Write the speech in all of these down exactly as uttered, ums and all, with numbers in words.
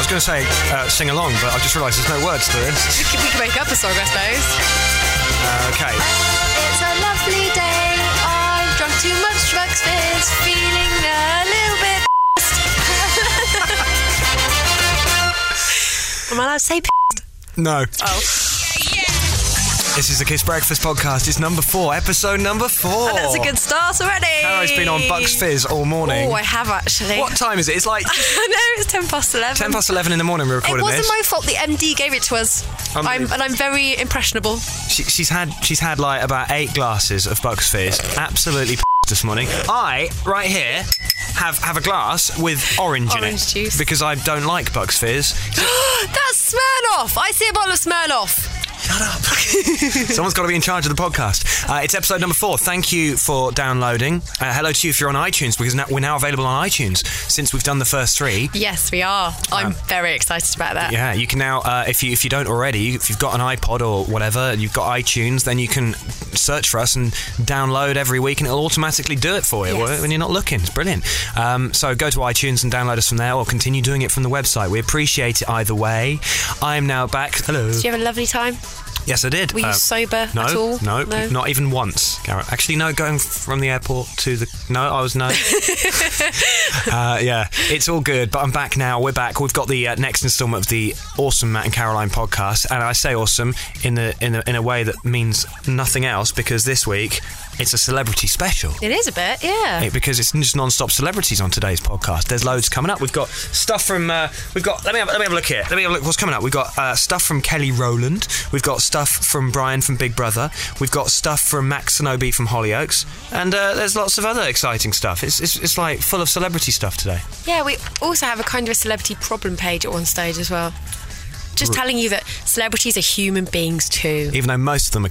was going to say uh, sing along, but I just realised there's no words to this. We can, we can make up a song, I suppose. Uh, okay. It's a lovely day. I've drunk too much Bucks Fizz, feeling a little bit Am I allowed to say p***ed? No. Oh. This is the Kiss Breakfast podcast. It's number four, episode number four. Oh, that's a good start already. Caro's been on Bucks Fizz all morning. Oh, I have actually. What time is it? It's like... I know, it's ten past eleven. ten past eleven in the morning we're recording this. It wasn't this. my fault. The M D gave it to us. I'm, and I'm very impressionable. She, she's had she's had like about eight glasses of Bucks Fizz. Absolutely p***ed this morning. I, right here, have, have a glass with orange, orange in it. juice. Because I don't like Bucks Fizz. That's Smirnoff. I see a bottle of Smirnoff. Shut up. Someone's got to be in charge of the podcast. Uh, it's episode number four. Thank you for downloading. Uh, hello to you if you're on iTunes, because now, we're now available on iTunes since we've done the first three. Yes, we are. I'm um, very excited about that. Yeah, you can now, uh, if you if you don't already, if you've got an iPod or whatever, you've got iTunes, then you can search for us and download every week, and it'll automatically do it for you yes. when you're not looking. It's brilliant. Um, so go to iTunes and download us from there, or continue doing it from the website. We appreciate it either way. I am now back. Hello. Did you have a lovely time? Yes, I did. Were you uh, sober no, at all? No, no, not even once, Garrett. Actually, no, going from the airport to the... No, I was no. uh, yeah, it's all good, but I'm back now. We're back. We've got the uh, next instalment of the awesome Matt and Caroline podcast, and I say awesome in, the, in, a, in a way that means nothing else, because this week... it's a celebrity special. It is a bit, yeah. It, because it's just non-stop celebrities on today's podcast. There's loads coming up. We've got stuff from... Uh, we've got... Let me have, let me have a look here. Let me have a look what's coming up. We've got uh, stuff from Kelly Rowland. We've got stuff from Brian from Big Brother. We've got stuff from Max Sonobi from Hollyoaks. And uh, there's lots of other exciting stuff. It's, it's it's like full of celebrity stuff today. Yeah, we also have a kind of a celebrity problem page at one stage as well. Just R- telling you that celebrities are human beings too. Even though most of them are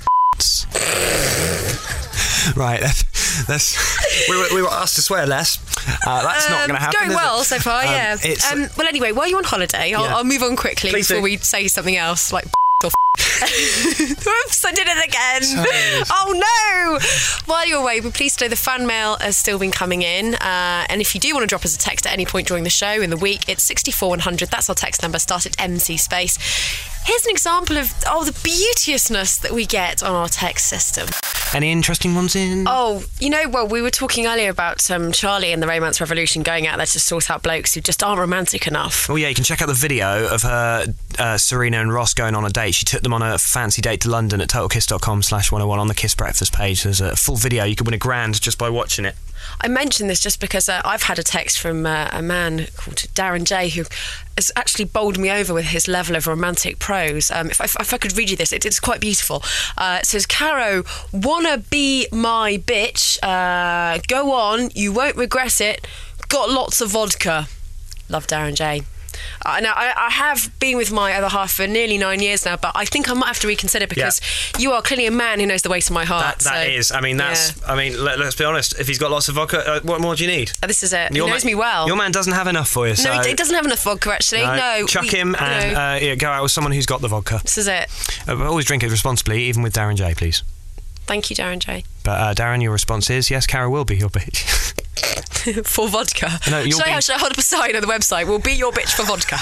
Right, that's, that's we, were, we were asked to swear less. Uh, that's um, not going to happen. Going well it? so far, um, yeah. Um, well, anyway, while you're on holiday, I'll, yeah. I'll move on quickly Please before do. we say something else like or Whoops, I did it again. Sorry. Oh no! While you're away, we're pleased to know the fan mail has still been coming in. Uh, and if you do want to drop us a text at any point during the show in the week, it's sixty-four one hundred. That's our text number. Start at M C space. Here's an example of oh the beauteousness that we get on our text system. Any interesting ones in? Oh, you know, well, we were talking earlier about um, Charlie and the Romance Revolution going out there to sort out blokes who just aren't romantic enough. Oh yeah, you can check out the video of her, uh, Serena and Ross going on a date. She took them on a fancy date to London at totalkiss.com slash 101 on the Kiss Breakfast page. There's a full video. You could win a grand just by watching it. I mention this just because uh, I've had a text from uh, a man called Darren J who has actually bowled me over with his level of romantic prose. Um, if, if, if I could read you this, it, it's quite beautiful. Uh, it says, Caro, wanna be my bitch? Uh, go on, you won't regret it. Got lots of vodka. Love, Darren J. Uh, now, I, I have been with my other half for nearly nine years now, but I think I might have to reconsider because yeah. you are clearly a man who knows the way to my heart. That, that so, is. I mean, that's. Yeah. I mean, let, let's be honest. If he's got lots of vodka, uh, what more do you need? Uh, this is it. Your he knows man, me well. Your man doesn't have enough for you. So. No, he, he doesn't have enough vodka, actually. No. no Chuck we, him and no. uh, yeah, go out with someone who's got the vodka. This is it. Uh, but always drink it responsibly, even with Darren J, please. Thank you, Darren J. But uh, Darren, your response is, yes, Cara will be your bitch. For vodka. No, should, be... I, should I hold up a sign on the website? We'll be your bitch for vodka.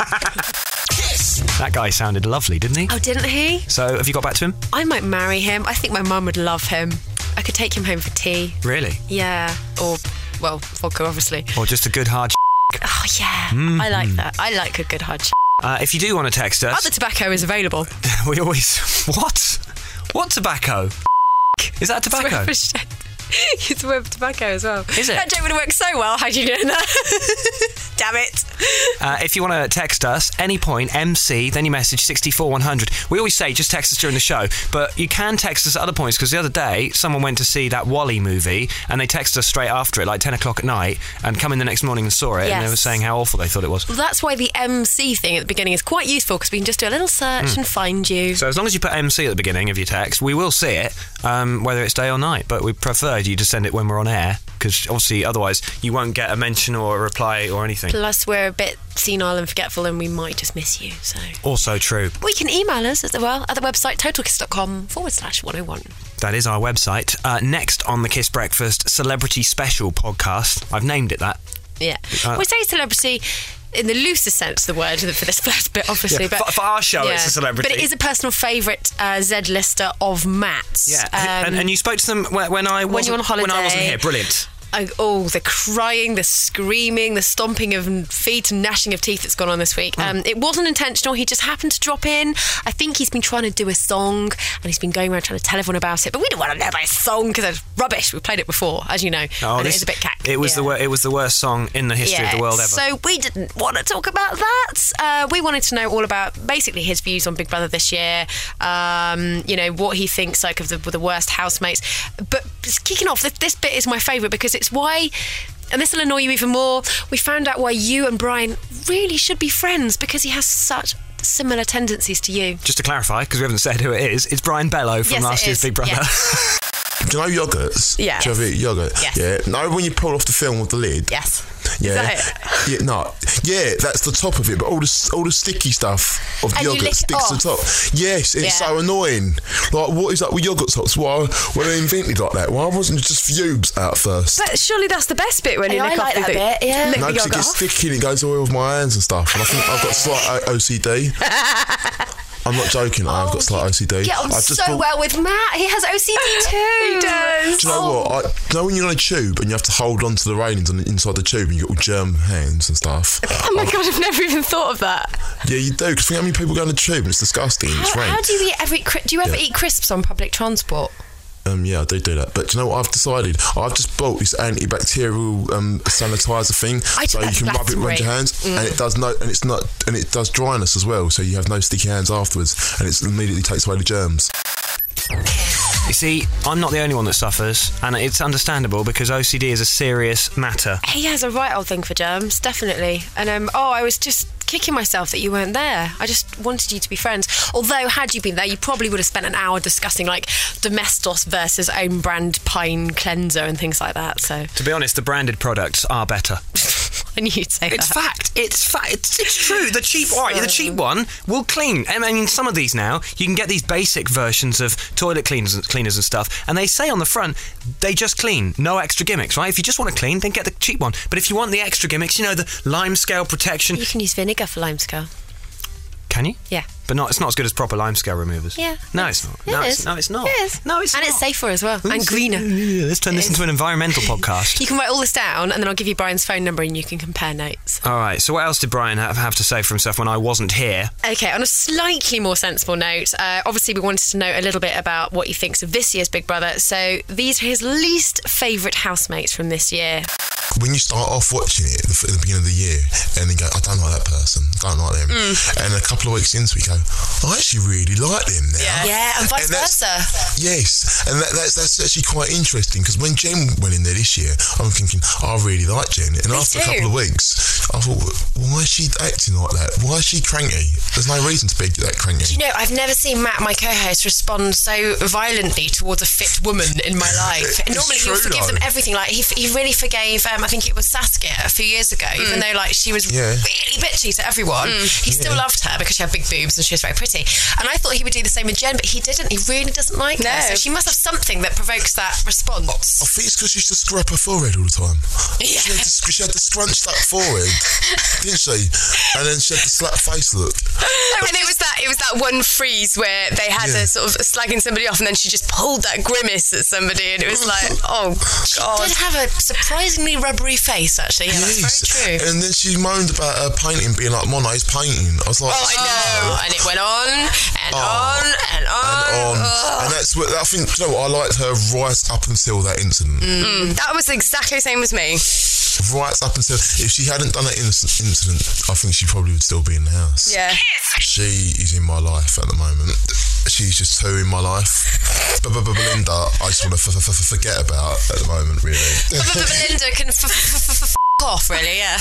That guy sounded lovely, didn't he? Oh, didn't he? So, have you got back to him? I might marry him. I think my mum would love him. I could take him home for tea. Really? Yeah. Or, well, vodka, obviously. Or just a good hard Oh, yeah. Mm-hmm. I like that. I like a good hard uh, If you do want to text us... Other tobacco is available. We always... What? What tobacco? Is that tobacco? It's with tobacco as well. Is it? That joke would have worked so well had you known that. Damn it. Uh, if you want to text us, any point, M C, then you message sixty-four one hundred. We always say just text us during the show, but you can text us at other points, because the other day someone went to see that Wall-E movie and they texted us straight after it, like ten o'clock at night, and come in the next morning and saw it, yes. and they were saying how awful they thought it was. Well, that's why the M C thing at the beginning is quite useful, because we can just do a little search mm. and find you. So as long as you put M C at the beginning of your text, we will see it, um, whether it's day or night, but we prefer you to send it when we're on air, because obviously otherwise you won't get a mention or a reply or anything. Plus we're a bit senile and forgetful and we might just miss you. So also true. We can email us as well at the website totalkiss.com forward slash 101. That is our website. Uh, next on the Kiss Breakfast Celebrity Special podcast. I've named it that. Yeah. Uh, we say celebrity in the loosest sense of the word for this first bit, obviously. Yeah, but for, for our show, yeah. it's a celebrity. But it is a personal favourite uh, Z-lister of Matt's. Yeah, Um, and, and you spoke to them when, when I wasn't, when you were on holiday. when I wasn't here. Brilliant. Uh, oh, the crying, the screaming, the stomping of feet and gnashing of teeth that's gone on this week. Um, it wasn't intentional. He just happened to drop in. I think he's been trying to do a song and he's been going around trying to tell everyone about it. But we don't want to know about his song because it's rubbish. We've played it before, as you know. Oh, and this, it is a bit cack. It was, yeah. the, wor- it was the worst song in the history yeah, of the world ever. So we didn't want to talk about that. Uh, we wanted to know all about basically his views on Big Brother this year. Um, you know, what he thinks like of the, the worst housemates. But kicking off, this, this bit is my favourite because it's why... And this will annoy you even more. We found out why you and Brian really should be friends because he has such similar tendencies to you. Just to clarify, because we haven't said who it is, it's Brian Bellow from Yes, last it year's is. Big Brother. Yes. Do you know yogurts? Yeah. Do you ever eat yogurt? Yes. Yeah. No, when you pull off the film with the lid. Yes. Yeah. Is that Yeah. No. Yeah, that's the top of it, but all the all the sticky stuff of the And you yogurt lick it sticks to the top. Yes, it's Yeah. so annoying. Like, what is that with yogurt tops? Why when they invented like that? Why wasn't it just fumes out first? But surely that's the best bit when you Yeah, lick I off like the that bit, yeah. lick No, the because it yogurt gets off. sticky and it goes all over my hands and stuff. And I think I've got slight O C D. I'm not joking. I've got slight O C D. Get on I've just so bought- well with Matt. He has O C D too. He does. Do you know what? I, do you know when you're on a tube and you have to hold on to the railings on the inside the tube and you've got all germ hands and stuff? Oh my God, I've never even thought of that. Yeah, you do. Because think how many people go on the tube and it's disgusting. And it's How, how rank. do you eat every? cri- Do you ever Yeah. eat crisps on public transport? Um, yeah, I do do that. But do you know what I've decided? I've just bought this antibacterial um, sanitizer thing, I so took you that can rub it around battery. your hands, and it does no, and it's not, and it does dryness as well. So you have no sticky hands afterwards, and it immediately takes away the germs. You see, I'm not the only one that suffers, and it's understandable because O C D is a serious matter. He has a right old thing for germs, definitely. And um, oh, I was just kicking myself that you weren't there. I just wanted you to be friends. Although, had you been there, you probably would have spent an hour discussing like Domestos versus own brand Pine cleanser and things like that. So To be honest, the branded products are better. I knew you'd say It's that. fact. It's fact. It's, it's true. The cheap, all right, the cheap one will clean. I mean, some of these now you can get these basic versions of toilet cleaners, cleaners and stuff, and they say on the front they just clean, no extra gimmicks. Right? If you just want to clean, then get the cheap one. But if you want the extra gimmicks, you know, the lime scale protection. You can use vinegar for lime scale. Can you? Yeah. But not. It's not as good as proper lime scale removers. Yeah. No, it's not. Yeah, no, it it's, is. no, it's not. It is. No, it's and not. it's safer as well, and greener. Let's turn this It into is. an environmental podcast. You can write all this down, and then I'll give you Brian's phone number, and you can compare notes. All right. So what else did Brian have, have to say for himself when I wasn't here? Okay, on a slightly more sensible note, uh, obviously we wanted to know a little bit about what he thinks of this year's Big Brother. So these are his least favourite housemates from this year. When you start off watching it at the, at the beginning of the year, and then go, I don't like that person, don't like them, Mm. and a couple of weeks into it, you go, I actually really like them now. Yeah, and vice that's- versa. Yes, and that, that's that's actually quite interesting because when Jen went in there this year, I'm thinking I really like Jen, and Me after a too. couple of weeks, I thought, why is she acting like that? Why is she cranky? There's no reason to be that cranky. Do you know, I've never seen Matt, my co-host, respond so violently towards a fit woman in my life. It's Normally true, he'll forgive though. them everything. Like he, he really forgave, um, I think it was Saskia a few years ago, even though like she was Yeah. really bitchy to everyone. He still Yeah. loved her because she had big boobs and she was very pretty. And I thought he would do the same with Jen, but he didn't. He really doesn't like her. No. So she must have something that provokes that response. I think it's because she used to scrub her forehead all the time. Yeah. She, had to, she had to scrunch that forehead, didn't she? And then she had the slap face look. And it was that it was that one freeze where they had Yeah. her sort of slagging somebody off, and then she just pulled that grimace at somebody, and it was like, oh God. Did have a surprisingly rubbery face, actually. Yeah, that's Yes. very true. And then she moaned about her painting being like Monet's painting. I was like, Oh, I know. And it went on and Oh. on and on. and on. Oh. And that's what I think. You know what? I liked her right up until that incident. Mm, that was exactly the same as me. Right up until if she hadn't done that inc- incident, I think she probably would still be in the house. Yeah. She is in my life at the moment. She's just two in my life. But but- but Belinda, I just want to f- f- f- forget about at the moment, really. But Belinda can f- f- f- f- off, really, yeah.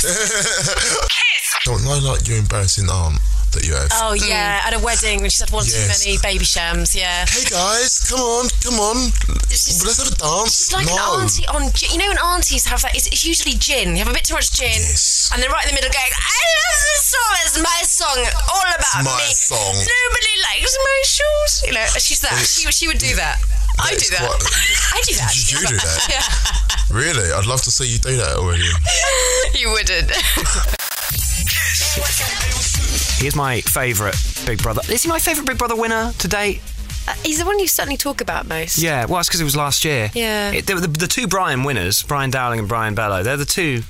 Don't know, like your embarrassing aunt that you have. Oh, yeah, at a wedding when she's had one Yes. too many baby shams, yeah. Hey guys, come on, come on. just- Let's have a dance. It's like no. an auntie on gin. You know when aunties have that, it's, it's usually gin. You have a bit too much gin. Yes. And they're right in the middle going, I love this song. It's my song. All about my me. song. Nobody likes my shoes. You know, she's that. She, she would do that. I That do is that. quite- I do that. Did you do that? Yeah. Really? I'd love to see you do that already. You wouldn't. He is my favourite Big Brother. Is he my favourite Big Brother winner to date? Uh, he's the one you certainly talk about most. Yeah, well, it's because it was last year. Yeah. It, the, the, the two Brian winners, Brian Dowling and Brian Bellow, they're the two.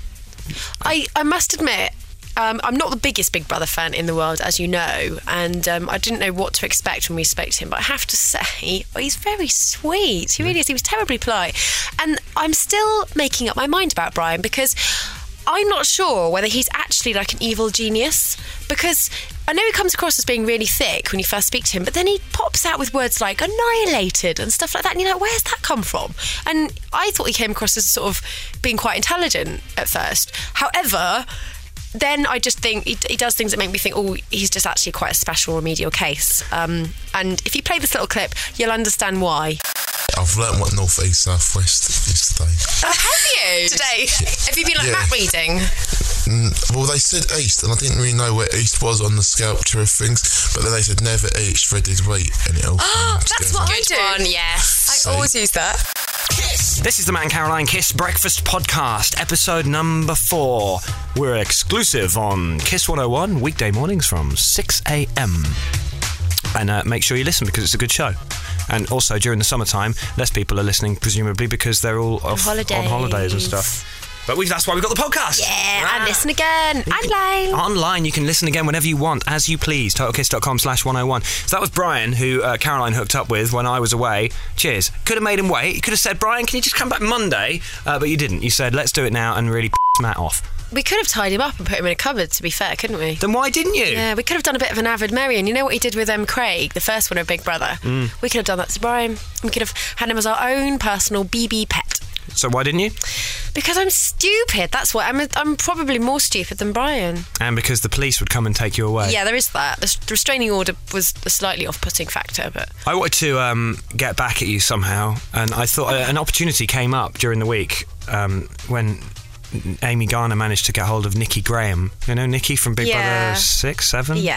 I, I must admit, um, I'm not the biggest Big Brother fan in the world, as you know, and um, I didn't know what to expect when we spoke to him, but I have to say, oh, he's very sweet. He really is. He was terribly polite. And I'm still making up my mind about Brian, because I'm not sure whether he's actually like an evil genius, because I know he comes across as being really thick when you first speak to him, but then he pops out with words like annihilated and stuff like that, and you're like, where's that come from? And I thought he came across as sort of being quite intelligent at first. However, then I just think he, he does things that make me think, oh, he's just actually quite a special remedial case. Um, and if you play this little clip, you'll understand why. I've learnt what north, east, south, west is today. Oh, have you? Today? Have you been like Yeah. map reading? Mm, well, they said east, and I didn't really know where east was on the sculpture of things, but then they said never eat shredded wheat, and it all Oh, came that's together. what I do. One, yes. I So- always use that. This is the Matt and Caroline Kiss Breakfast Podcast, episode number four. We're exclusive on Kiss one oh one, weekday mornings from six a.m. And uh, make sure you listen, because it's a good show. And also, during the summertime, less people are listening, presumably, because they're all off holidays. on holidays and stuff. But we've, that's why we've got the podcast. Yeah, Ah. and listen again. Online. Online, you can listen again whenever you want, as you please. totalkiss.com slash 101. So that was Brian, who uh, Caroline hooked up with when I was away. Cheers. Could have made him wait. You could have said, Brian, can you just come back Monday? Uh, but you didn't. You said, let's do it now, and really piss Matt off. We could have tied him up and put him in a cupboard, to be fair, couldn't we? Then why didn't you? Yeah, we could have done a bit of an avid Marion. You know what he did with um, Craig, the first one of Big Brother? Mm. We could have done that to Brian. We could have had him as our own personal B B pet. So why didn't you? Because I'm stupid. That's why. I'm, a, I'm probably more stupid than Brian. And because the police would come and take you away. Yeah, there is that. The restraining order was a slightly off-putting factor, but... I wanted to um, get back at you somehow, and I thought uh, an opportunity came up during the week um, when Amy Garner managed to get hold of Nikki Graham. You know Nikki from Big Yeah. Brother six, seven? Yeah.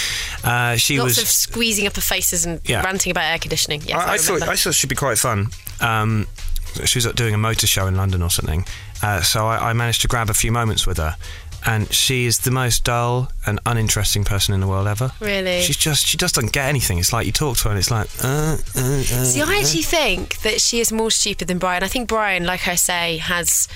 Uh, she Lots was of squeezing up her faces and Yeah. ranting about air conditioning. Yes, I, I, I thought remember. I thought she'd be quite fun. Um, she was doing a motor show in London or something, uh, so I, I managed to grab a few moments with her, and she is the most dull and uninteresting person in the world ever. Really? She's just she just doesn't get anything. It's like you talk to her and it's like. Uh, uh, uh, See, I actually think that she is more stupid than Brian. I think Brian, like I say, has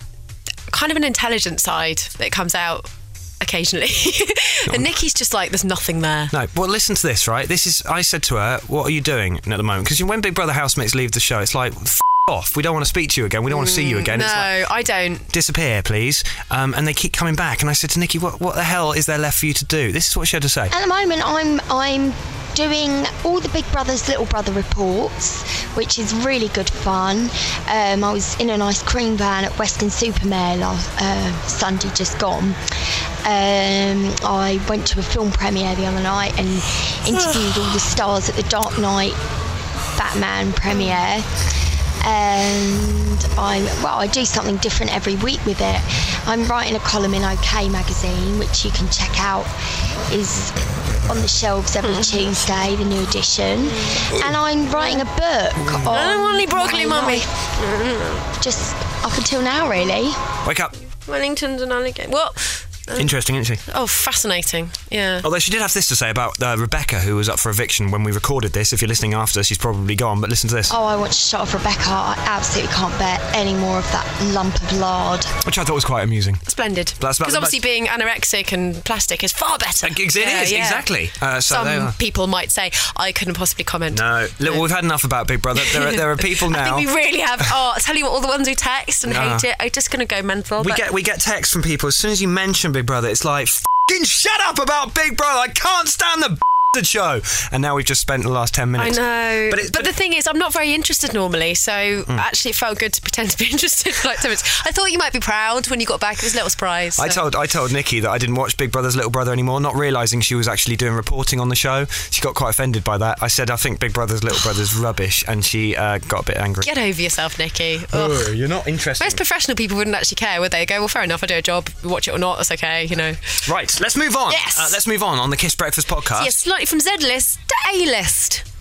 kind of an intelligent side that comes out occasionally. And Nikki's just like, there's nothing there. No, well, listen to this, right? This is. I said to her, "What are you doing at the moment?" Because when Big Brother housemates leave the show, it's like, F- off. We don't want to speak to you again. We don't want to see you again. No, It's like, I don't. disappear, please. Um, and they keep coming back. And I said to Nikki, "What? What the hell is there left for you to do?" This is what she had to say. At the moment, I'm I'm doing all the Big Brother's Little Brother reports, which is really good fun. Um, I was in an ice cream van at Weston-super-Mare last uh, Sunday, just gone. Um, I went to a film premiere the other night and interviewed all the stars at the Dark Knight Batman premiere. And I well I do something different every week with it. I'm writing a column in OK magazine, which you can check out, is on the shelves every Tuesday, the new edition. And I'm writing a book on I don't want any broccoli, my mummy. life, just up until now, really. Wake up. Wellington's an alligator. What? Interesting, isn't she? Oh, fascinating. Yeah. Although she did have this to say about uh, Rebecca, who was up for eviction when we recorded this. If you're listening after, she's probably gone. But listen to this, Oh, I want to shut off Rebecca. I absolutely can't bear any more of that lump of lard. which I thought was quite amusing. Splendid. That's about Because the obviously most- being anorexic and plastic is far better. It is, Yeah, yeah. exactly. Uh, so they Some are. people might say, I couldn't possibly comment. No, look, well, we've had enough about Big Brother. There are, there are people now. I think we really have. Oh, I'll tell you what, all the ones who text and Yeah. hate it are just going to go mental. We but get we get texts from people as soon as you mention Big Brother. It's like, F***ing shut up about Big Brother. I can't stand the b***ed show. And now we've just spent the last ten I minutes. know. But But, it- but- the thing is, I'm not very interested normally, so actually it felt good to pretend to be interested for like ten minutes. I thought you might be proud when you got back. It was a little surprise. I so. told I told Nikki that I didn't watch Big Brother's Little Brother anymore, not realising she was actually doing reporting on the show. She got quite offended by that. I said I think Big Brother's Little Brother's rubbish, and she uh, got a bit angry. Get over yourself, Nikki. Ugh. Oh, you're not interested. Most professional people wouldn't actually care, would they? Go, well, fair enough, I do a job, watch it or not, that's okay, you know. Right, let's move on. Yes. Uh, let's move on on the Kiss Breakfast podcast. Yes, slightly from Z-list to A-list.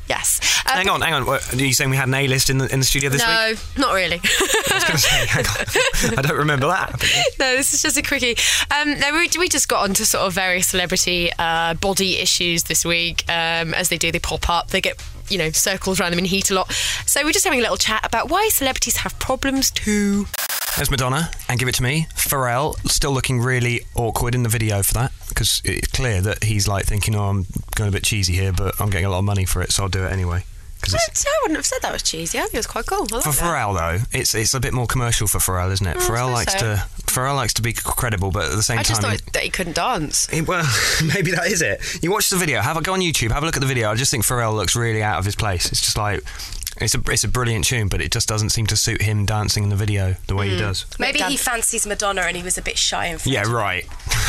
Yes. Um, hang on, hang on. What, are you saying we had an A-list in the in the studio this no, week? No, not really. I was going to say, hang on. I don't remember that happening. No, this is just a quickie. Um, no, we, we just got onto sort of various celebrity uh, body issues this week. Um, as they do, they pop up. They get, you know, circles around them in heat a lot. So we're just having a little chat about why celebrities have problems too. There's Madonna, and give it to me. Pharrell, still looking really awkward in the video for that, because it's clear that he's like thinking, oh, I'm going a bit cheesy here, but I'm getting a lot of money for it, so I'll do it anyway. I, I wouldn't have said that was cheesy. I think it was quite cool. I like for that. Pharrell, though, it's it's a bit more commercial for Pharrell, isn't it? Oh, Pharrell I likes so. to Pharrell likes to be credible, but at the same I just time, thought that he couldn't dance. he, well, maybe that is it. You watch the video. Have a go on YouTube. Have a look at the video. I just think Pharrell looks really out of his place. It's just like. It's a it's a brilliant tune, but it just doesn't seem to suit him dancing in the video the way mm. he does. Maybe he fancies Madonna and he was a bit shy in front. Yeah, right.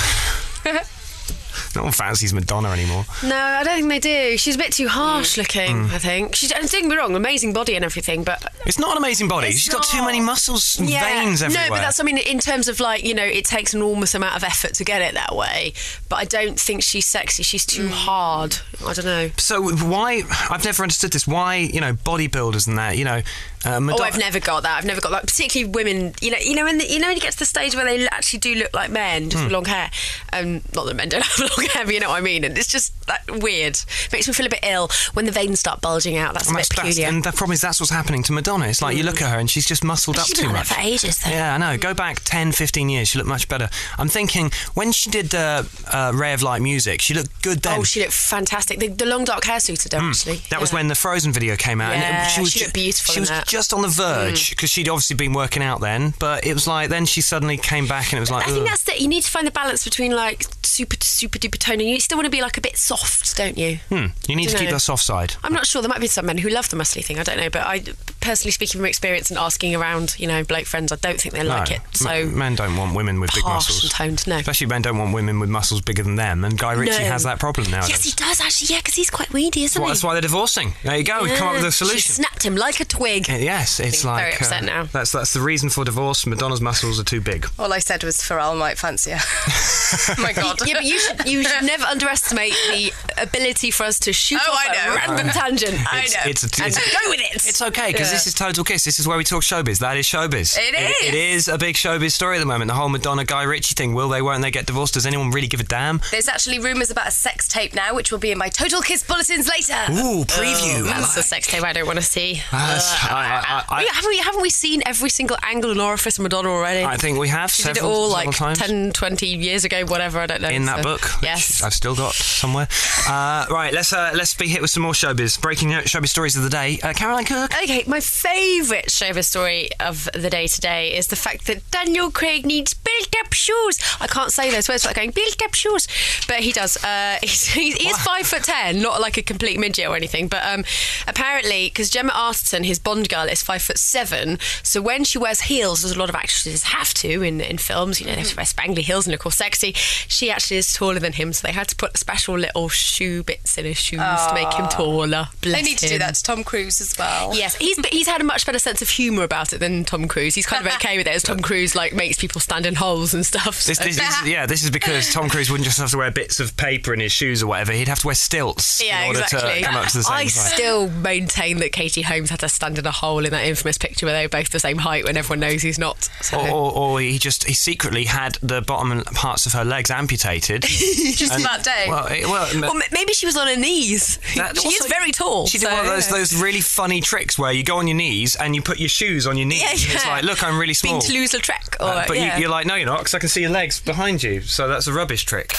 No one fancies Madonna anymore. No, I don't think they do. She's a bit too harsh looking, Mm. I think. She's, don't get me wrong, amazing body and everything, but... It's not an amazing body. It's She's not. got too many muscles and yeah. veins everywhere. No, but that's, I mean, in terms of like, you know, it takes an enormous amount of effort to get it that way. But I don't think she's sexy. She's too mm. hard. I don't know. So why... I've never understood this. Why, you know, bodybuilders and that, you know... Uh, Madonna- oh, I've never got that. I've never got that. Particularly women, you know, you know, when the, you know when you get to the stage where they actually do look like men, just mm. with long hair. Um, not that men don't have long hair, but you know what I mean. And it's just that weird. Makes me feel a bit ill when the veins start bulging out. That's and a bit that's, peculiar. And the problem is that's what's happening to Madonna. It's like mm. you look at her and she's just muscled up she's too been on much. It for ages, though. Yeah, I know. Go back ten, fifteen years, she looked much better. I'm thinking when she did uh, uh, Ray of Light Music, she looked good then. Oh, she looked fantastic. The, the long dark hair suited her, mm. actually. That yeah. was when the Frozen video came out. Yeah, and it, she was she ju- looked beautiful She in was that. just on the verge because mm. she'd obviously been working out then, but it was like then she suddenly came back and it was like. I think ugh. that's it. You need to find the balance between like super, super duper toning. You still want to be like a bit soft, don't you? Hmm. You need to keep know. that soft side. I'm not sure. There might be some men who love the muscly thing. I don't know, but I personally, speaking from experience and asking around, you know, bloke friends, I don't think they no, like it. So m- men don't want women with big harsh muscles. and toned, no. Especially men don't want women with muscles bigger than them. And Guy Ritchie No. has that problem nowadays. Yes, he does actually. Yeah, because he's quite weedy, isn't well, he? that's why they're divorcing. There you go. We've come up with a solution. She snapped him like a twig. Uh, yes, it's He's like very upset uh, now. That's that's the reason for divorce. Madonna's muscles are too big. All I said was Pharrell might fancy her. Oh my God. Yeah, but you should you should never underestimate the ability for us to shoot Oh, off I know. a random tangent. I It's, know. it's, a, and it's, go with it. it's okay because Yeah. this is Total Kiss. This is where we talk showbiz. That is showbiz. It is. It is a big showbiz story at the moment. The whole Madonna Guy Ritchie thing. Will they? Won't they get divorced? Does anyone really give a damn? There's actually rumours about a sex tape now, which will be in my Total Kiss bulletins later. Ooh, preview. Oh, that's a sex tape I don't want to see. That's- I, I, I, Wait, haven't we haven't we seen every single angle and orifice of Madonna already? I think we have She did it several, all several like times. ten, twenty years ago, whatever, I don't know. in that So, book, which yes. I've still got somewhere. Uh, right, let's uh, let's be hit with some more showbiz. Breaking showbiz stories of the day. Uh, Caroline Cook. Okay, my favourite showbiz story of the day today is the fact that Daniel Craig needs built-up shoes. I can't say those words without going built-up shoes, but he does. Uh, he's, he's, he is five foot ten, not like a complete midget or anything, but um, apparently, because Gemma Arterton, his Bond girl, is five foot seven, so when she wears heels, as a lot of actresses have to in, in films, you know, they have to wear spangly heels and look all sexy, she actually is taller than him, so they had to put special little shoe bits in his shoes to make him taller. Bless They need to him. do that to Tom Cruise as well. Yes, he's but he's had a much better sense of humour about it than Tom Cruise. He's kind of okay with it, as Tom Cruise like makes people stand in holes and stuff. This, so- this, this, yeah, this is because Tom Cruise wouldn't just have to wear bits of paper in his shoes or whatever. He'd have to wear stilts Yeah, in order exactly. to come up to the same I size. still maintain that Katie Holmes had to stand in a hole in that infamous picture where they were both the same height when everyone knows he's not. So. Or, or, or he just he secretly had the bottom parts of her legs amputated. Just And- that day. Well, it- well, Or m- maybe she was on her knees. That- she is also- very tall. She did so, one of those, yeah. those really funny tricks where you go on your knees and you put your shoes on your knees. Yeah, And it's yeah. like, look, I'm really small. Been Toulouse-Lautrec. Or, Uh, but yeah. you, you're like, no, you're not, because I can see your legs behind you. So that's a rubbish trick.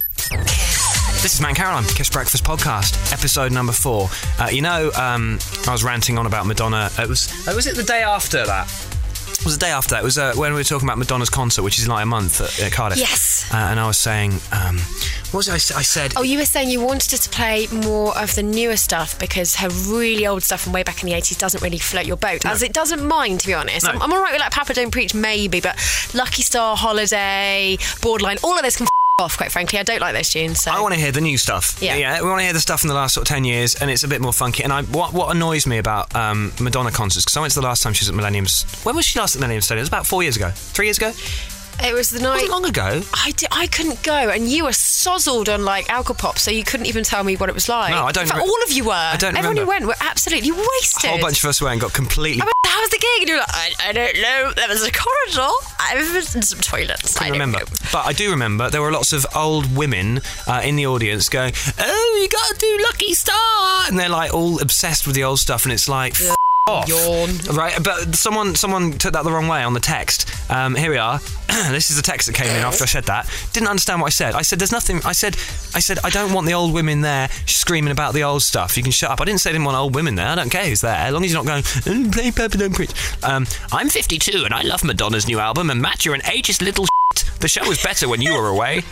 This is Man Caroline, Kiss Breakfast Podcast, episode number four. Uh, you know, um, I was ranting on about Madonna. It was, uh, was it the day after that? It was the day after that. It was uh, when we were talking about Madonna's concert, which is in like a month at, at Cardiff. Yes. Uh, and I was saying, um, what was it I, s- I said? Oh, you were saying you wanted her to play more of the newer stuff because her really old stuff from way back in the eighties doesn't really float your boat, No. as it doesn't mind, to be honest. No. I'm, I'm all right with like Papa Don't Preach, maybe, but Lucky Star, Holiday, Borderline, all of this can f- off, quite frankly. I don't like those tunes. So. I want to hear the new stuff. Yeah. we want to hear the stuff from the last sort of ten years, and it's a bit more funky. And I, what what annoys me about um, Madonna concerts, because I went to the last time she was at Millennium. When was she last at Millennium Stadium? It was about four years ago, three years ago. It was the It night. wasn't long ago. I, di- I couldn't go, and you were sozzled on like Alcopop, so you couldn't even tell me what it was like. No, I don't In fact, re- all of you were. I don't Everyone remember. who went were absolutely wasted. A whole bunch of us went and got completely. I mean, how was the gig? And you were like, I, I don't know. There was a corridor. I was in some toilets. I I don't remember, know. but I do remember there were lots of old women uh, in the audience going, "Oh, you got to do Lucky Star," and they're like all obsessed with the old stuff, and it's like. F- Off. Yawn. Right, but someone someone took that the wrong way on the text. Um, here we are. This is the text that came in after I said that. Didn't understand what I said. I said there's nothing. I said I said I don't want the old women there screaming about the old stuff. You can shut up. I didn't say I didn't want old women there. I don't care who's there, as long as you're not going "Oh, play Pepper Don't Preach." Um, I'm fifty-two and I love Madonna's new album. And Matt, you're an ageist little shit. The show was better when you were away.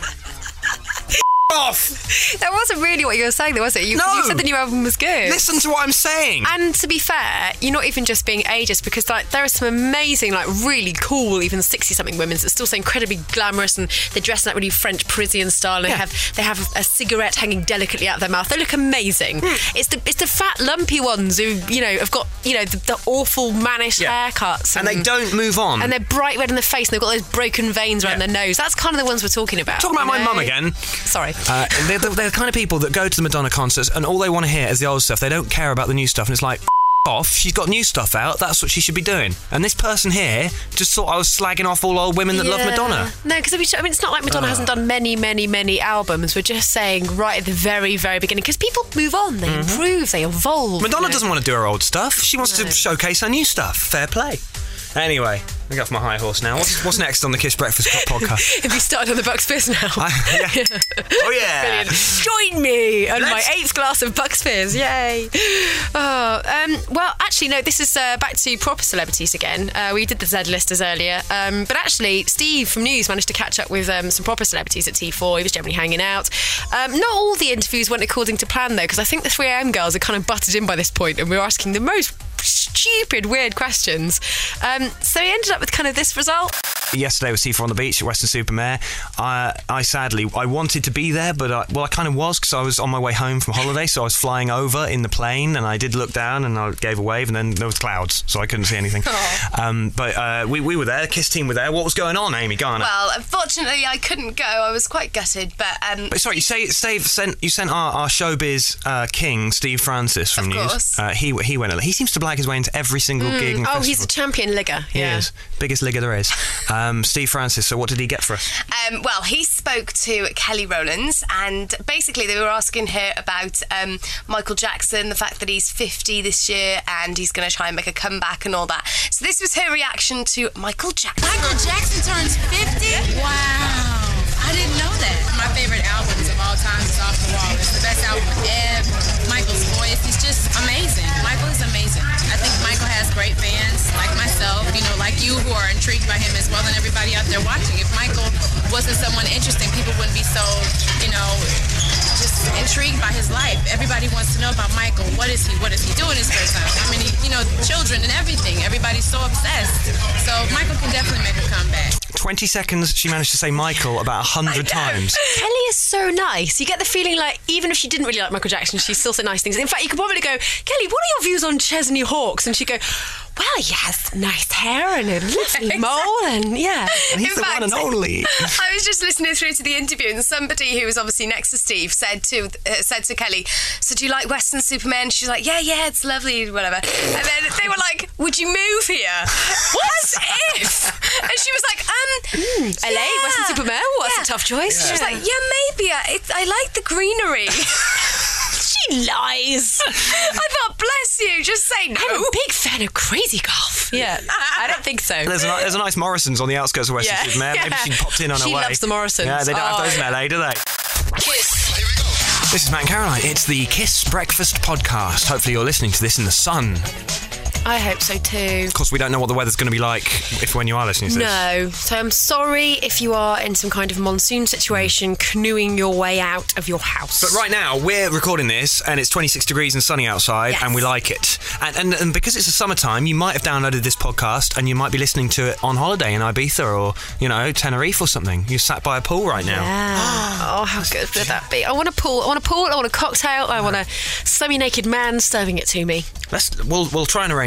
Off. That wasn't really what you were saying, though, was it? You, No. you said the new album was good. Listen to what I'm saying. And to be fair, you're not even just being ageist, because like there are some amazing, like really cool, even sixty-something women that still so incredibly glamorous, and they're dressed in that really French Parisian style, and Yeah. they have they have a cigarette hanging delicately out of their mouth. They look amazing. Hmm. It's the it's the fat lumpy ones who you know have got you know the, the awful mannish Yeah. haircuts, and they don't move on. and they're bright red in the face, and they've got those broken veins around Yeah. their nose. That's kind of the ones we're talking about. Talking about you my know? mum again. Sorry. Uh, they're, the, they're the kind of people that go to the Madonna concerts and all they want to hear is the old stuff. They don't care about the new stuff, and it's like, F- off, she's got new stuff out, that's what she should be doing. And this person here just thought I was slagging off all old women that love Yeah. Madonna. No, because I mean, I mean, it's not like Madonna hasn't done many, many, many albums. We're just saying right at the very, very beginning, because people move on, they improve, they evolve. Madonna you know? doesn't want to do her old stuff. She wants No. to showcase her new stuff. Fair play. Anyway, I got off my high horse now. What's, what's next on the Kiss Breakfast podcast? Have you started on the Bucks Fizz now? I, yeah. Oh, yeah. Join me on Let's- my eighth glass of Bucks Fizz. Yay. Oh, um, well, actually, no, this is uh, back to proper celebrities again. Uh, we did the Z-listers earlier. Um, but actually, Steve from News managed to catch up with um, some proper celebrities at T four. He was generally hanging out. Um, not all the interviews went according to plan, though, because I think the three A M girls had kind of butted in by this point, and we were asking the most stupid, weird questions. Um, so he ended up with kind of this result. Yesterday was T four on the beach at Western-super-Mare. I, I sadly, I wanted to be there, but I, well, I kind of was because I was on my way home from holiday, so I was flying over in the plane, and I did look down and I gave a wave, and then there was clouds, so I couldn't see anything. Um, but uh, we, we were there, the Kiss team were there. What was going on, Amy Garner? Well, unfortunately, I couldn't go. I was quite gutted, but um, But sorry, you say Steve sent you sent our, our showbiz uh, king Steve Francis from Of News. course. Uh, he he went. He seems to blag his way into every single gig. And Oh, festival. he's a champion ligger. He Yeah. is biggest ligger there is. Um, Steve Francis. So what did he get for us? Um, well, he spoke to Kelly Rowlands, and basically they were asking her about um, Michael Jackson, the fact that he's fifty this year and he's going to try and make a comeback and all that. So this was her reaction to Michael Jackson. Michael Jackson turns fifty? Wow. I didn't know that. My favorite albums of all time is Off the Wall. It's the best album ever. Michael's voice is just amazing. Michael is amazing. I think Michael has great fans, like myself, you know, like you, who are intrigued by him as well, and everybody out there watching. If Michael wasn't someone interesting, people wouldn't be so, you know, just intrigued by his life. Everybody wants to know about Michael. What is he? What does he do in his spare time? How many, you know, children and everything. Everybody's so obsessed. So Michael can definitely make a comeback. Twenty seconds. She managed to say Michael about a hundred times. Kelly is so nice. You get the feeling like even if she didn't really like Michael Jackson, she still said nice things. In fact, you could probably go, Kelly, what are your views on Chesney Hawkes? And she'd go, well, he has nice hair and a lovely mole, and yeah. And he's In the fact- one and only. I was just listening through to the interview, and somebody who was obviously next to Steve said to uh, said to Kelly, "So do you like Western Superman?" She's like, "Yeah, yeah, it's lovely, whatever." And then they were like, "Would you move here?" What if? And she was like, "Um, L A, yeah. Western Superman, well, that's Yeah. a tough choice. She was like, "Yeah, maybe. I, it, I like the greenery." she lies. I thought, bless you, just say no. I'm a big fan of Crazy Golf. Yeah, I don't think so. There's a, ni- there's a nice Morrison's on the outskirts of Western Yeah. Supermare. Maybe Yeah. she popped in on her She way. loves the Morrisons. Yeah, they don't have Oh, those yeah. in L A, do they? Kiss. Here we go. This is Matt and Caroline. It's the Kiss Breakfast Podcast. Hopefully you're listening to this in the sun. I hope so too. Of course, we don't know what the weather's going to be like if when you are listening to this. No. So I'm sorry if you are in some kind of monsoon situation, canoeing your way out of your house. But right now, we're recording this, and it's twenty-six degrees and sunny outside, Yes. and we like it. And, and and because it's the summertime, you might have downloaded this podcast, and you might be listening to it on holiday in Ibiza or, you know, Tenerife or something. You're sat by a pool right now. Yeah. Oh, how good would that be? I want a pool. I want a pool. I want a cocktail. I want a semi-naked man serving it to me. Let's we'll we'll try and arrange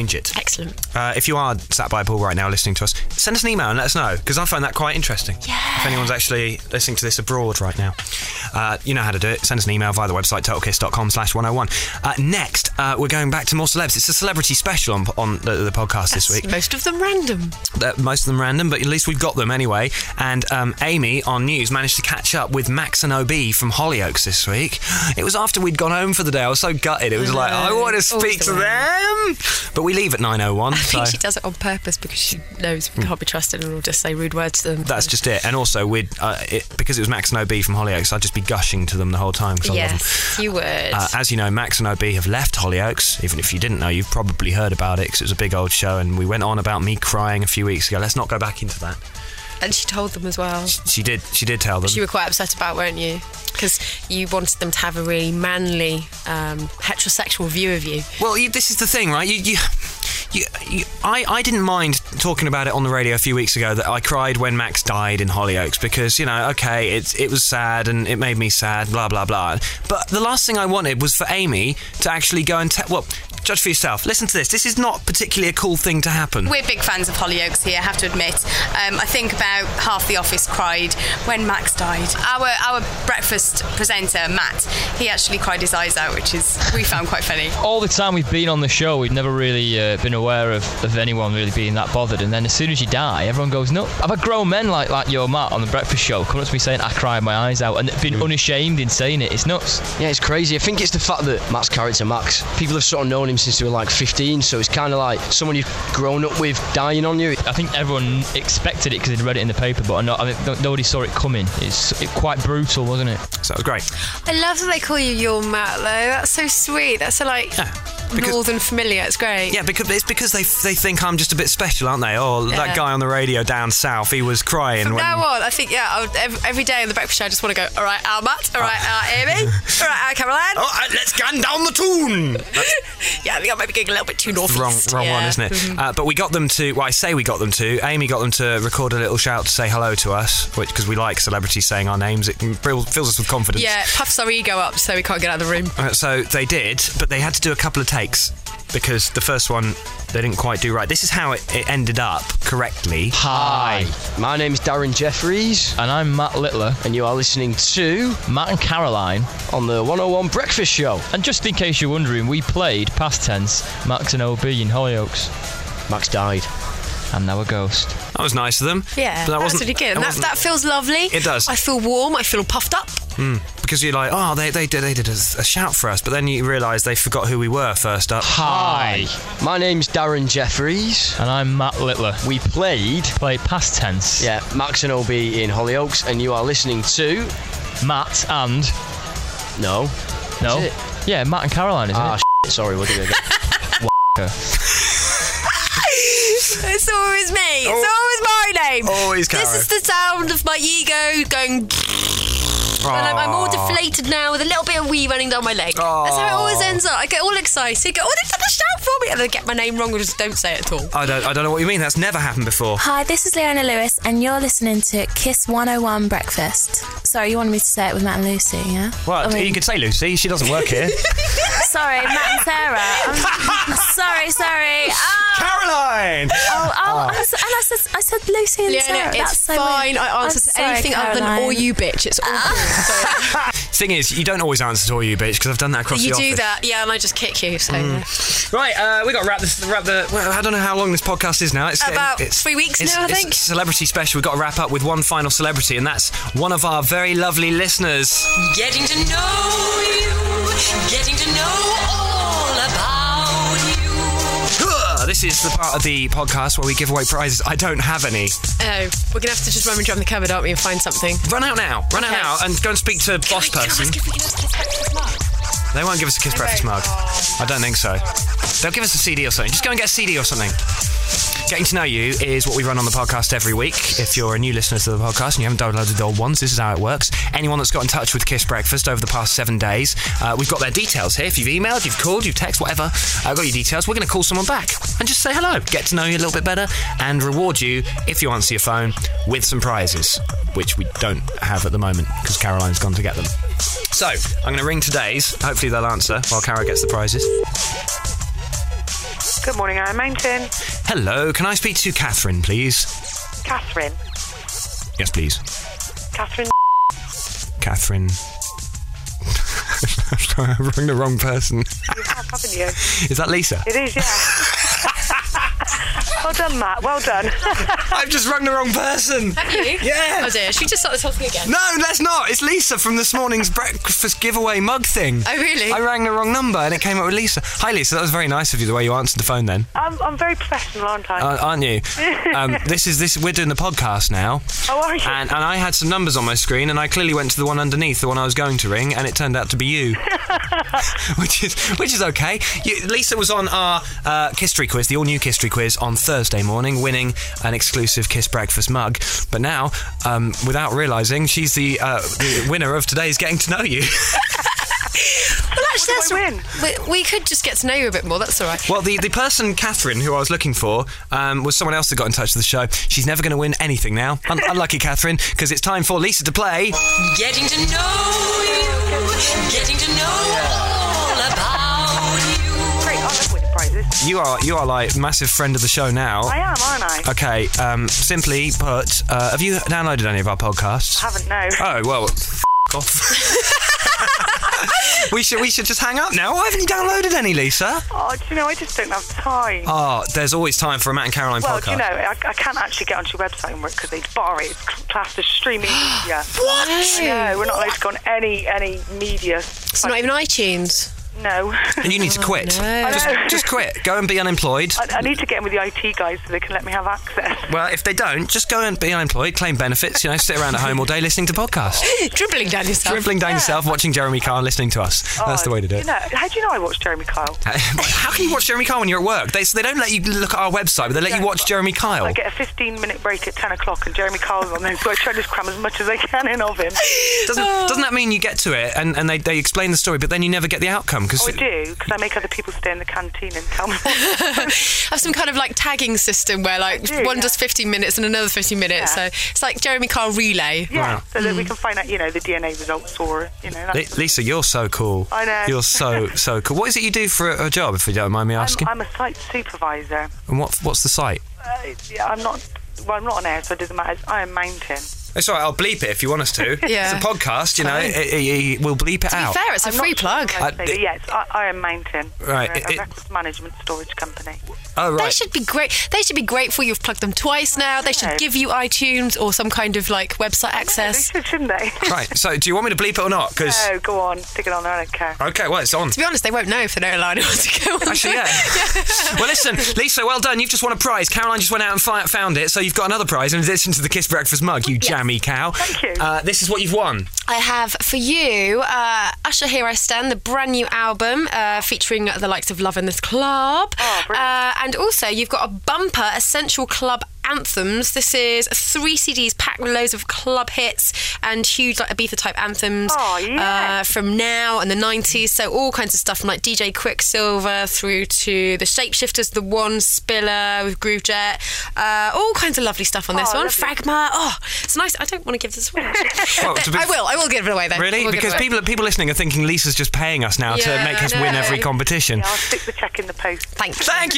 change it. Excellent. Uh, if you are sat by a pool right now listening to us, send us an email and let us know, because I find that quite interesting. Yeah. If anyone's actually listening to this abroad right now, uh, you know how to do it. Send us an email via the website totalkiss.com slash 101. Uh, next, uh, we're going back to more celebs. It's a celebrity special on, on the, the podcast this week. Most of them random. Uh, most of them random, but at least we've got them anyway. And um, Amy on News managed to catch up with Max and O B from Hollyoaks this week. It was after we'd gone home for the day. I was so gutted. It was like, I want to speak to them. But we leave at nine oh one. I think so. she does it on purpose because she knows we can't be trusted and will just say rude words to them. That's just it. And also, we'd uh, it, because it was Max and O B from Hollyoaks, I'd just be gushing to them the whole time. I yes, love them. you would. Uh, as you know, Max and O B have left Hollyoaks. Even if you didn't know, you've probably heard about it because it was a big old show, and we went on about me crying a few weeks ago. Let's not go back into that. And she told them as well. She, she did. She did tell them. You were quite upset about, weren't you? Because you wanted them to have a really manly, um, heterosexual view of you. Well, you, this is the thing, right? You, you, you, you, I, I didn't mind talking about it on the radio a few weeks ago that I cried when Max died in Hollyoaks because, you know, okay, it, it was sad and it made me sad, blah, blah, blah. But the last thing I wanted was for Amy to actually go and tell... Well, judge for yourself. Listen to this. This is not particularly a cool thing to happen. We're big fans of Hollyoaks here, I have to admit. Um, I think about half the office cried when Max died. Our our breakfast presenter, Matt, he actually cried his eyes out, which is we found quite funny. All the time we've been on the show, we've never really uh, been aware of, of anyone really being that bothered. And then as soon as you die, everyone goes, no. I've had grown men like, like your Matt on the breakfast show come up to me saying, I cried my eyes out, and been unashamed in saying it. It's nuts. Yeah, it's crazy. I think it's the fact that Matt's character, Max, people have sort of known him since they were like fifteen, so it's kind of like someone you've grown up with dying on you. I think everyone expected it because they'd read it in the paper, but not, I mean, nobody saw it coming. It's it quite brutal, wasn't it? So it was great. I love that they call you your Matt, though. That's so sweet. That's so, like, Yeah. Because, northern familiar. It's great. yeah, because it's because they they think I'm just a bit special, aren't they? Oh, Yeah. that guy on the radio down south, he was crying. From when... now on, I think, yeah, I'll, every, every day on the breakfast show, I just want to go, all right, our Matt, all right, our Amy, all right, our Caroline. Oh, uh, let's gun down the tune. Yeah, I think I might be getting a little bit too northeast. Wrong, wrong yeah. one, isn't it? Mhm. Uh, but we got them to. Well, I say we got them to. Amy got them to record a little shout to say hello to us, which because we like celebrities saying our names, it fills fills us with confidence. Yeah, puffs our ego up so we can't get out of the room. Uh, so they did, but they had to do a couple of takes because the first one they didn't quite do right. This is how it, it ended up correctly. Hi, my name's Darren Jeffries, And I'm Matt Littler, and you are listening to Matt and Caroline. on the one oh one Breakfast Show. And just in case you're wondering, we played, past tense, Max and O B in Hollyoaks. Max died. And now a ghost. That was nice of them. Yeah, but that that's wasn't, really good. that And that, wasn't- that feels lovely. It does. I feel warm. I feel puffed up. because you're like, oh, they they did they did a, a shout for us, but then you realise they forgot who we were first up. Hi. My name's Darren Jeffries. And I'm Matt Littler. We played, Play past tense. yeah, Max and O B in Hollyoaks, and you are listening to Matt and... no, No. Is it? Yeah, Matt and Caroline, isn't ah, it? shit, sorry, we'll do it again. It's always me. It's always my name. Always Cara. This is the sound of my ego going... And I'm, I'm all deflated now with a little bit of wee running down my leg. That's how it always ends up. I get all excited, go, oh, they've done a shout for me, and then get my name wrong or just don't say it at all. I don't I don't know what you mean. That's never happened before. Hi, this is Leona Lewis, and you're listening to Kiss one oh one Breakfast. Sorry, you wanted me to say it with Matt and Lucy, yeah? Well, I mean- you could say Lucy. She doesn't work here. Sorry, Matt and Sarah. I'm, sorry, sorry. Oh, Caroline. oh, oh, I s- and I said, I said Lucy and Leona, Sarah. it's That's so fine. weird. I I'm answer to sorry, anything other than Caroline. or you bitch. It's all good. Thing is, you don't always answer to all you bitch because I've done that across You the do office. that, yeah, and I just kick you. So Right, uh, we got to wrap this. Wrap the. Well, I don't know how long this podcast is now. It's getting- About it's, three weeks it's, now, I it's think. Celebrity special. We've got to wrap up with one final celebrity, and that's one of our very lovely listeners. Getting to know you, getting to know all about you. Ugh, This is the part of the podcast where we give away prizes. I don't have any. oh, we're gonna have to just rummage around the cupboard, aren't we, and find something. Run out now. Run Okay. out now and go and speak to boss person. They won't give us a Kiss Breakfast mug. I don't think so. They'll give us a C D or something. Just go and get a C D or something. Getting to Know You is what we run on the podcast every week. If you're a new listener to the podcast and you haven't downloaded the old ones, this is how it works. Anyone that's got in touch with Kiss Breakfast over the past seven days, uh, we've got their details here. If you've emailed, you've called, you've texted, whatever, I've uh, got your details. We're going to call someone back and just say hello, get to know you a little bit better, and reward you, if you answer your phone, with some prizes, which we don't have at the moment because Caroline's gone to get them. So, I'm going to ring today's. Hopefully they'll answer while Cara gets the prizes. Good morning, Iron Mountain. Hello, can I speak to Catherine, please? Catherine. Yes, please. Catherine. Catherine. Sorry, I rang the wrong person. You have, haven't you? Is that Lisa? It is, yeah. Well done, Matt. Well done. I've just rung the wrong person. Have you? Yeah. Oh dear, should we just start this whole thing again? No, let's not. It's Lisa from this morning's breakfast giveaway mug thing. Oh, really? I rang the wrong number and it came up with Lisa. Hi, Lisa. That was very nice of you, the way you answered the phone then. I'm, I'm very professional, aren't I? Uh, aren't you? um, this is this. We're doing the podcast now. Oh, are you? And, and I had some numbers on my screen, and I clearly went to the one underneath, the one I was going to ring, and it turned out to be you. which is which is okay. You, Lisa was on our uh, Kisstory quiz, the all-new Kisstory quiz, on Thursday morning, winning an exclusive Kiss Breakfast mug. But now, um, without realising, she's the, uh, the winner of today's Getting to Know You. Well, actually, that's win? We, we could just get to know you a bit more. That's all right. Well, the, the person, Catherine, who I was looking for, um, was someone else that got in touch with the show. She's never going to win anything now. Un- unlucky, Catherine, because it's time for Lisa to play. Getting to know you, getting to know all about you. Great, I love winning prizes. You are you are like massive friend of the show now. I am, aren't I? Okay. Um, simply put, uh, have you downloaded any of our podcasts? I haven't, no. Oh well, f- off. we should we should just hang up now. Why haven't you downloaded any, Lisa? Oh, do you know, I just don't have time. Oh, there's always time for a Matt and Caroline well, podcast. do you know, I, I can't actually get onto your website and work because they bar it. It's classed as streaming media. What? No, we're not allowed to go on any any media. It's not even iTunes. No. And you need to quit. no. Just, just quit. Go and be unemployed. I, I need to get in with the I T guys so they can let me have access. Well, if they don't, just go and be unemployed, claim benefits, you know, sit around at home all day listening to podcasts. Dribbling down yourself. Dribbling down Yeah. yourself, watching Jeremy Kyle, listening to us. That's the way to do You it. know, how do you know I watch Jeremy Kyle? How can you watch Jeremy Kyle when you're at work? They, so they don't let you look at our website, but they let you watch Jeremy Kyle. I get a fifteen minute break at ten o'clock and Jeremy Kyle's on there, so I try to cram as much as I can in of him. Doesn't, doesn't that mean you get to it and, and they, they explain the story, but then you never get the outcome? Cause Oh, I do, because I make other people stay in the canteen and tell me. Have some kind of like tagging system where like do, one yeah. does fifteen minutes and another fifteen minutes. Yeah. So it's like Jeremy Kyle relay. Yeah, Wow. so that we can find out, you know, the D N A results or, you know. Li- That's Lisa, you're so cool. I know. You're so, so cool. What is it you do for a, a job, if you don't mind me asking? I'm, I'm a site supervisor. And what, what's the site? Uh, yeah, I'm not. Well, I'm not on air, so it doesn't matter. It's Iron Mountain. It's all right, I'll bleep it if you want us to. Yeah. It's a podcast, you know, Fine. it, it, it, we'll bleep it To out. be fair, it's a I'm free not plug. Sure how to Uh, say it. Yeah, it's I- Iron Mountain. Right, We're it- a, it- a records management storage company. Oh, right. They should be great. They should be grateful you've plugged them twice now. They should Yeah. give you iTunes or some kind of like website access. They should, shouldn't they? Right, so do you want me to bleep it or not? 'Cause No, go on. Stick it on there. I don't care. okay, well, it's on. To be honest, they won't know if they don't allow anyone to go on. Actually, there. yeah. Well, listen, Lisa, well done. You've just won a prize. Caroline just went out and fi- found it, so you've got another prize in addition to the Kiss Breakfast mug, you jammy cow. Thank you. Uh, this is what you've won. I have for you uh, Usher Here I Stand, the brand new album uh, featuring the likes of Love in This Club. Oh, brilliant. uh, and also, you've got a bumper, Essential Club Anthems. This is three C Ds packed with loads of club hits and huge like Ibiza type anthems Oh, yeah. uh, from now and the nineties. So all kinds of stuff from like D J Quicksilver through to the Shapeshifters, the One Spiller with Groovejet. Uh, all kinds of lovely stuff on this Oh, one. lovely. Fragma. Oh, it's nice. I don't want to give this away. Well, to be- I will. I will give it away then. Really? We'll give it Because away. people people listening are thinking Lisa's just paying us now to Yeah, make us I win know. every competition. Yeah, I'll stick the check in the post. Thank you. Thank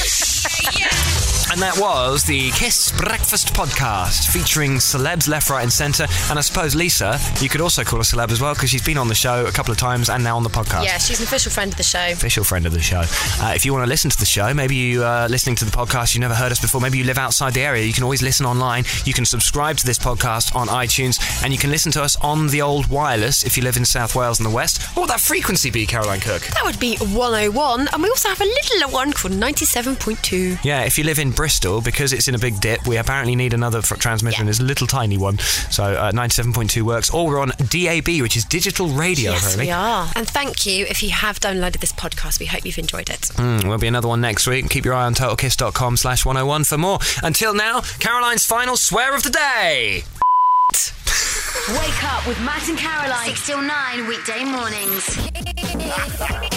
you. And that was the Kiss Breakfast podcast featuring celebs left, right, and centre. And I suppose Lisa, you could also call her celeb as well because she's been on the show a couple of times and now on the podcast. Yeah, she's an official friend of the show. Official friend of the show. Uh, if you want to listen to the show, maybe you are uh, listening to the podcast, you've never heard us before, maybe you live outside the area, you can always listen online. You can subscribe to this podcast on iTunes and you can listen to us on the old wireless if you live in South Wales and the West. What would that frequency be, Caroline Cook? That would be one oh one, and we also have a little one called ninety-seven point two. Yeah, if you live in Bristol, because it's in a big dip, we apparently need another f- transmitter, Yeah. and there's a little tiny one. So uh, ninety-seven point two works. Or we're on D A B, which is digital radio, Yes, apparently. we are. And thank you if you have downloaded this podcast. We hope you've enjoyed it. Mm, there'll be another one next week. Keep your eye on totalkiss.com slash 101 for more. Until now, Caroline's final swear of the day. Wake up with Matt and Caroline. six till nine weekday mornings.